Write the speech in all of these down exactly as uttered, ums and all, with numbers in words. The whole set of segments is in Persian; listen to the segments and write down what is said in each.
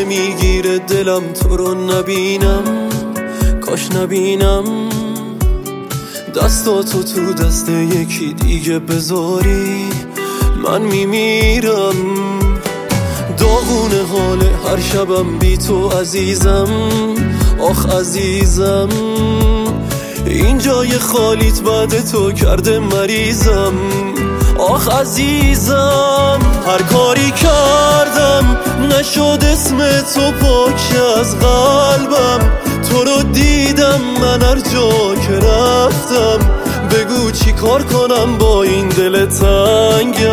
نمیگیره دلم تو رو نبینم، کاش نبینم دستاتو تو دست یکی دیگه بذاری، من میمیرم. داغونه حال هر شبم بی تو عزیزم، آخ عزیزم این جای خالیت بعد تو کرده مریضم، آخ عزیزم. هر کاری کردم نشد اسم تو پاک از قلبم، تو رو دیدم من هر جا که رفتم، بگو چی کار کنم با این دل تنگم.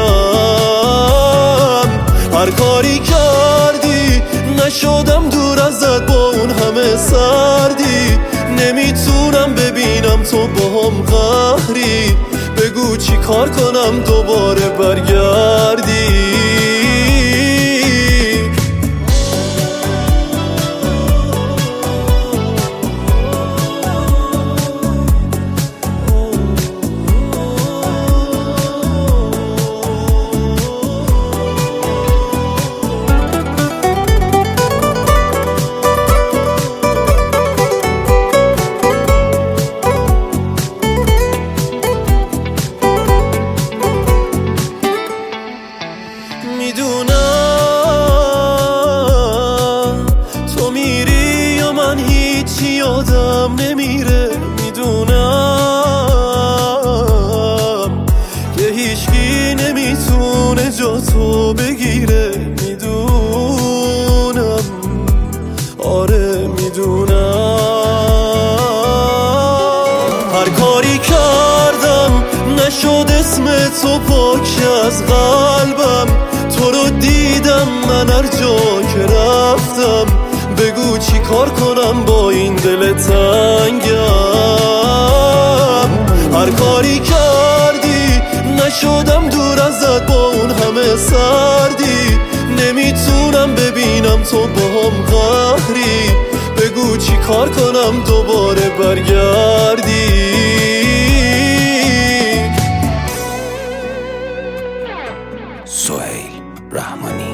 هر کاری کردی نشدم دور ازت با اون همه سردی، نمیتونم ببینم تو با هم قهری، بگو چی کار کنم دوباره برگردی. میدونم تو میری یا من هیچی یادم نمیره، میدونم که هیچکی نمیتونه جا تو بگیره، میدونم آره میدونم. هر کاری کردم نشد اسم تو پاک از قلبم، تو رو دیدم من هر جا که رفتم، بگو چی کار کنم با این دل تنگم. هر کاری کردی نشدم دور ازت با اون همه سردی، نمیتونم ببینم تو با هم قهری، بگو چی کار کنم دوباره برگردی. سهیل رحمانی.